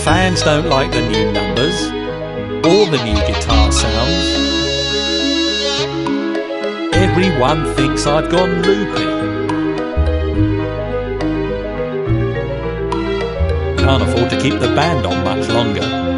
fans don't like the new numbers or the new guitar sounds. Everyone thinks I've gone loopy. Can't afford to keep the band on much longer.